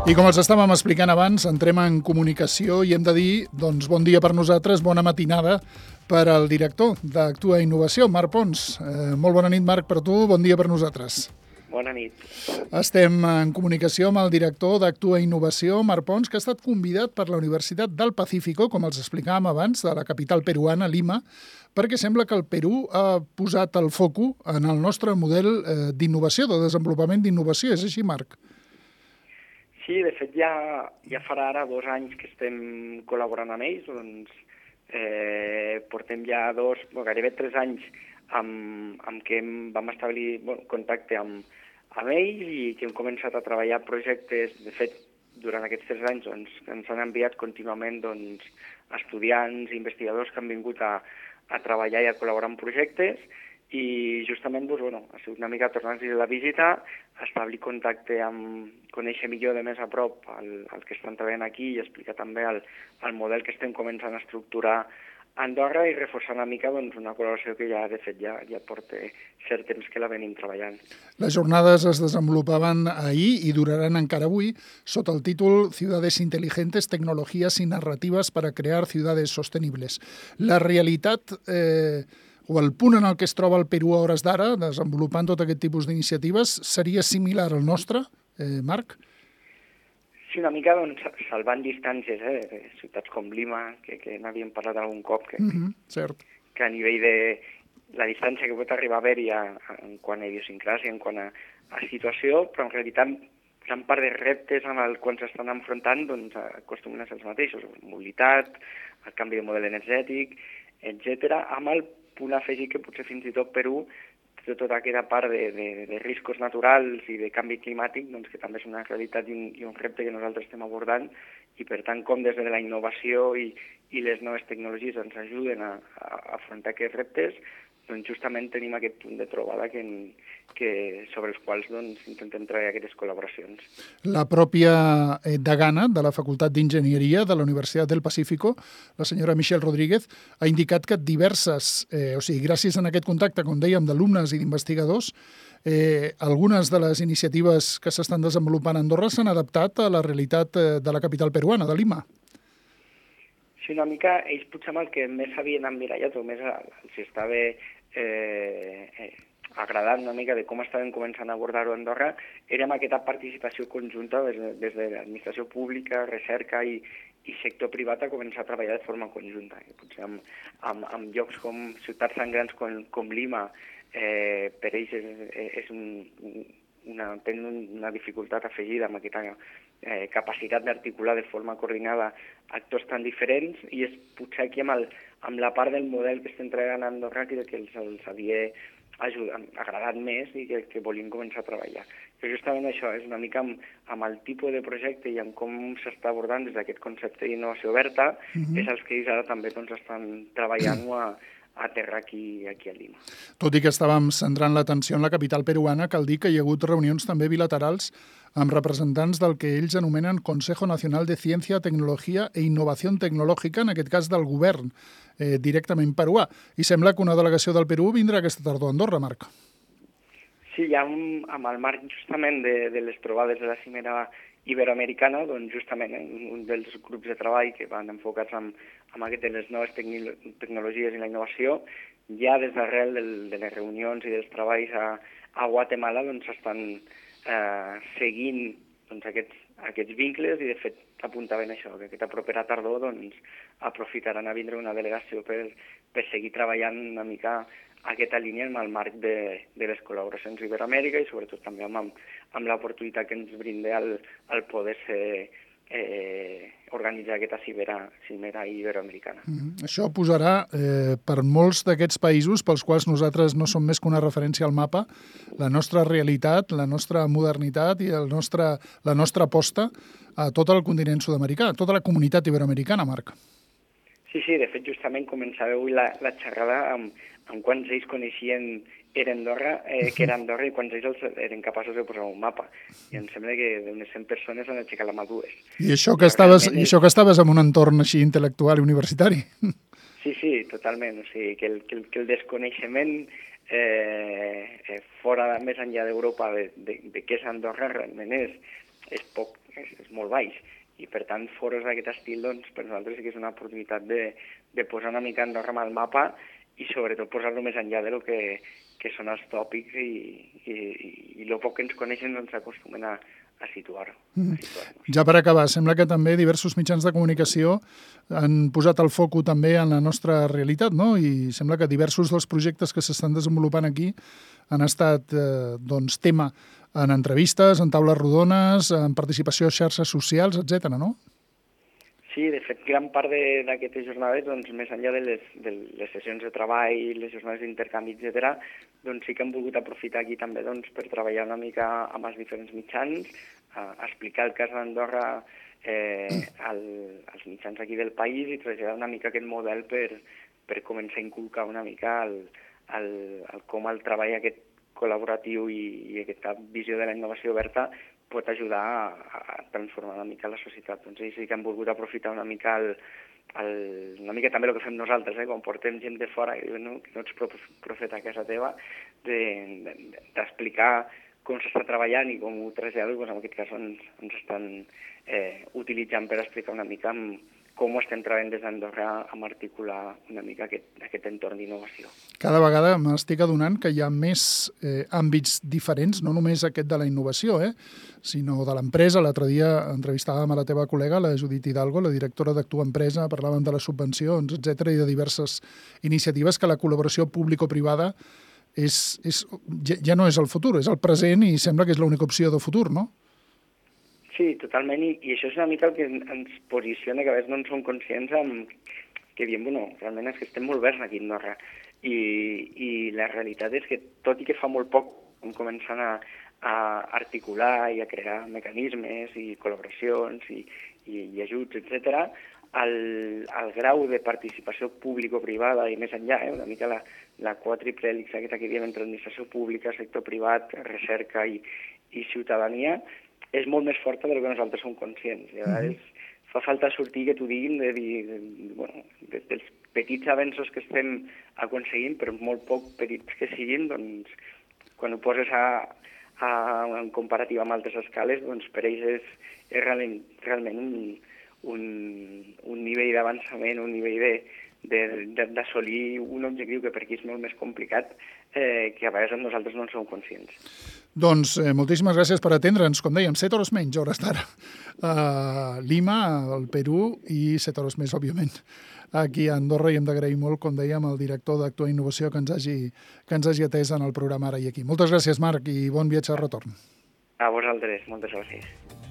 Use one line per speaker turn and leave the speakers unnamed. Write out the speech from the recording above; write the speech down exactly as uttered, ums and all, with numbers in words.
I com els estàvem explicant abans, entrem en comunicació i hem de dir, doncs, bon dia per nosaltres, bona matinada per al director d'Actua Innovació, Marc Pons. Eh, molt bona nit, Marc, per tu, bon dia per nosaltres.
Bona nit.
Estem en comunicació amb el director d'Actua Innovació, Marc Pons, que ha estat convidat per la Universitat del Pacífico, com els explicàvem abans, de la capital peruana, Lima, perquè sembla que el Perú ha posat el foco en el nostre model eh, d'innovació, de desenvolupament d'innovació. És així, Marc?
Sí, de fet ja, ja farà ara dos anys que estem col·laborant amb ells, doncs eh, portem ja dos, bueno, gairebé tres anys amb, amb què hem, vam establir bueno, contacte amb, amb ells i que hem començat a treballar projectes. De fet, durant aquests tres anys doncs, ens han enviat contínuament doncs, estudiants i investigadors que han vingut a, a treballar i a col·laborar en projectes, i justament doncs, bueno, ha sigut una mica tornar-nos la visita, establir contacte amb, conèixer millor de més a prop el, el que estan treballant aquí i explicar també el, el model que estem començant a estructurar a Andorra i reforçar una mica doncs, una col·laboració que ja, de fet, ja, ja porta cert temps que la venim treballant.
Les jornades es desenvolupaven ahir i duraran encara avui sota el títol Ciudades inteligentes, tecnologías y narrativas para crear ciudades sostenibles. La realitat... Eh, o el punt en el que es troba el Perú a hores d'ara, desenvolupant tot aquest tipus d'iniciatives, seria similar al nostre, eh, Marc?
Sí, una mica doncs, salvant distàncies, eh? Ciutats com Lima, que, que n'havíem parlat algun cop, que,
mm-hmm, cert.
que a nivell de la distància que pot arribar a haver-hi en quant a idiosincràsia, en quant a, a situació, però en realitat gran part de reptes amb els quals s'estan enfrontant doncs, acostumen a ser els mateixos, mobilitat, el canvi de model energètic, etcètera, amb el punt afegit que potser fins i tot Perú té tota aquesta part de, de, de riscos naturals i de canvi climàtic, doncs, que també és una realitat i un, i un repte que nosaltres estem abordant, i per tant com des de la innovació i, i les noves tecnologies ens ajuden a, a afrontar aquests reptes, doncs justament tenim aquest punt de trobada que, que, sobre els quals doncs, intentem treballar aquestes col·laboracions.
La pròpia degana de la Facultat d'Enginyeria de la Universitat del Pacífico, la senyora Michelle Rodríguez, ha indicat que diverses, eh, o sigui, gràcies a aquest contacte, com dèiem, d'alumnes i d'investigadors, eh, algunes de les iniciatives que s'estan desenvolupant a Andorra s'han adaptat a la realitat de la capital peruana, de Lima.
Sí, una mica, ells potser amb el que més s'havien emmirallat o més els estava eh, eh, agradant una mica de com estaven començant a abordar-ho a Andorra, era amb aquesta participació conjunta des de, des de l'administració pública, recerca i, i sector privat a començar a treballar de forma conjunta. I potser amb, amb, amb llocs com ciutats tan grans com, com Lima, eh, per ells és, és un, una, tenen una dificultat afegida amb aquesta eh, capacitat d'articular de forma coordinada actors tan diferents, i és potser aquí amb, el, amb la part del model que estem treballant a Andorra que, que els, els havia ajudat, agradat més i que, que volien començar a treballar. Però justament això és una mica amb, amb el tipus de projecte i amb com s'està abordant des d'aquest concepte d'innovació oberta, mm-hmm. és els que ells ara també doncs, estan treballant a, a terra aquí, aquí a Lima.
Tot i que estàvem centrant l'atenció en la capital peruana, cal dir que hi ha hagut reunions també bilaterals amb representants del que ells anomenen Consejo Nacional de Ciencia, Tecnologia e Innovació Tecnològica, en aquest cas del govern eh, directament peruà. I sembla que una delegació del Perú vindrà aquesta tardor a Andorra, Marc.
Sí, ja amb, amb el marc justament de, de les trobades de la cimera iberoamericana, doncs justament eh, un dels grups de treball que van enfocats amb, amb aquest de les noves tecno tecnologies i la innovació, ja des d'arrel de les reunions i dels treballs a, a Guatemala doncs estan eh, seguint doncs, aquests, aquests vincles, i de fet apuntaven això, que aquesta propera tardor doncs, aprofitaran a vindre una delegació per, per seguir treballant una mica aquesta línia en el marc de, de les col·laboracions Iberoamèrica i sobretot també amb, amb l'oportunitat que ens brinda el, el poder ser, eh, organitzar aquesta cimera, cimera iberoamericana.
Mm-hmm. Això posarà eh, per molts d'aquests països pels quals nosaltres no som més que una referència al mapa, la nostra realitat, la nostra modernitat i el nostre, la nostra aposta a tot el continent sud-americà, a tota la comunitat iberoamericana, Marc.
Sí, sí, de fet justament començava avui la, la xerrada amb, amb quants ells coneixien era Andorra, eh, que era Andorra, i quants ells eren capaços de posar un mapa. I em sembla que d'unes cent persones han aixecat la mà dues.
I això que, estaves, i això que estaves en un entorn així intel·lectual i universitari.
Sí, sí, totalment. O sigui, que el, que el, que el desconeixement eh, eh, fora, més enllà d'Europa, de, de, de què és Andorra, realment és, és poc, és, és molt baix. I, per tant, foros d'aquest estil, doncs, per nosaltres sí que és una oportunitat de, de posar una mica Andorra al mapa i, sobretot, posar-lo més enllà de lo que, que són els tòpics i, i, i el poc que ens coneixen doncs s'acostumen a, a situar-ho.
Mm. Ja per acabar, sembla que també diversos mitjans de comunicació han posat el foco també en la nostra realitat, no? I sembla que diversos dels projectes que s'estan desenvolupant aquí han estat eh, doncs, tema en entrevistes, en taules rodones, en participació a xarxes socials, etcètera, no?
Sí, de fet, gran part d'aquestes jornades, doncs, més enllà de les, de les sessions de treball, les jornades d'intercanvi, etcètera, doncs sí que hem volgut aprofitar aquí també doncs, per treballar una mica amb els diferents mitjans, a explicar el cas d'Andorra eh, al, als mitjans aquí del país i traslladar una mica aquest model per, per començar a inculcar una mica el, el, el com el treball aquest col·laboratiu i, i aquesta visió de la innovació oberta pot ajudar a, a transformar una mica la societat. Doncs sí que hem volgut aprofitar una mica el, el, una mica també el que fem nosaltres, eh? Quan portem gent de fora i diuen no, que no ets profeta a casa teva, d'explicar de, de, com s'està treballant i com ho trasllado, doncs en aquest cas ens, ens estan eh, utilitzant per explicar una mica amb, com ho estem treballant des d'Andorra amb articular una mica aquest, aquest entorn d'innovació.
Cada vegada m'estic adonant que hi ha més eh, àmbits diferents, no només aquest de la innovació, eh, sinó de l'empresa. L'altre dia entrevistàvem a la teva col·lega, la Judit Hidalgo, la directora d'Actua Empresa, parlàvem de les subvencions, etcètera, i de diverses iniciatives que la col·laboració público-privada és, és, ja, ja no és el futur, és el present i sembla que és l'única opció de futur, no?
Sí, totalment, i, i això és una mica el que ens posiciona, que a vegades no en som conscients amb, que diem, bueno, realment és que estem molt verds aquí a Andorra, i, i la realitat és que, tot i que fa molt poc hem començat a, a articular i a crear mecanismes i col·laboracions i, i, i ajuts, etcètera, el, el grau de participació público-privada i més enllà, eh, una mica la, la quàtriple hèlix aquesta que diem entre administració pública, sector privat, recerca i, i ciutadania, és molt més forta del que nosaltres som conscients. I a vegades mm-hmm. fa falta sortir que t'ho diguin de dir, de, de, bueno, de, dels petits avenços que estem aconseguint, però molt poc petits que siguin, doncs, quan ho poses a, a, en comparativa amb altres escales, doncs per ells és, és realment, realment un, un, un nivell d'avançament, un nivell de d'assolir un objectiu que per aquí és molt més complicat, eh, que a vegades nosaltres no en som conscients.
Doncs eh, moltíssimes gràcies per atendre'ns. Com dèiem, set hores menys, hores d'ara. A Lima, al Perú, i set hores més, òbviament, aquí a Andorra, i hem d'agrair molt, com dèiem, al director d'Actua Innovació que ens hagi, que ens hagi atès en el programa ara i aquí. Moltes gràcies, Marc, i bon viatge de retorn.
A vosaltres, moltes gràcies.